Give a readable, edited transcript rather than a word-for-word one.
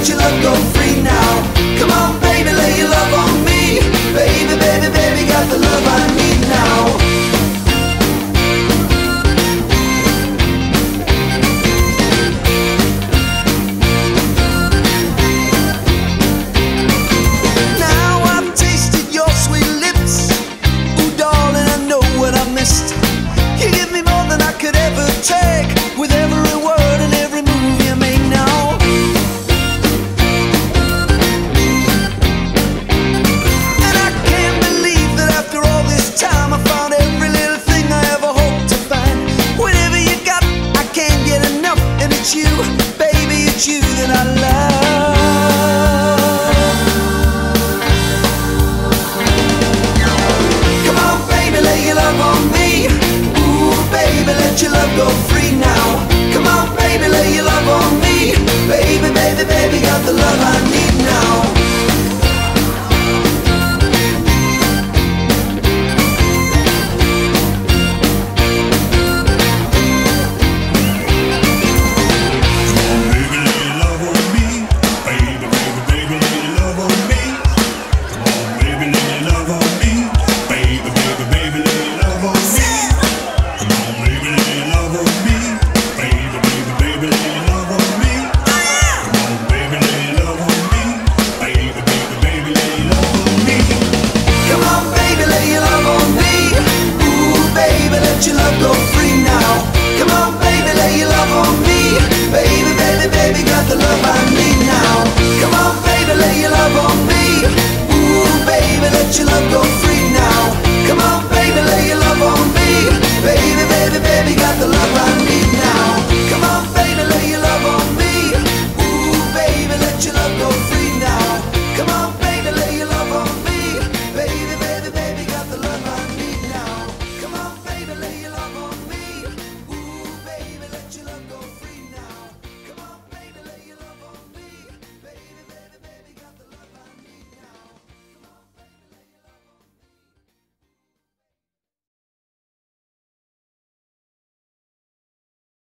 let your love go free now. Come on, baby, lay your love on me. Baby, baby, baby, got the love I need now. You give me more than I could ever take, with every word and every move you make now. And I can't believe that after all this time I found every little thing I ever hoped to find. Whatever you got, I can't get enough, and it's you, baby, it's you that I love. Come on, baby, lay your love on me. Baby, let your love go free now. Come on, baby, lay your love on me. Baby, baby, baby, got the love I need.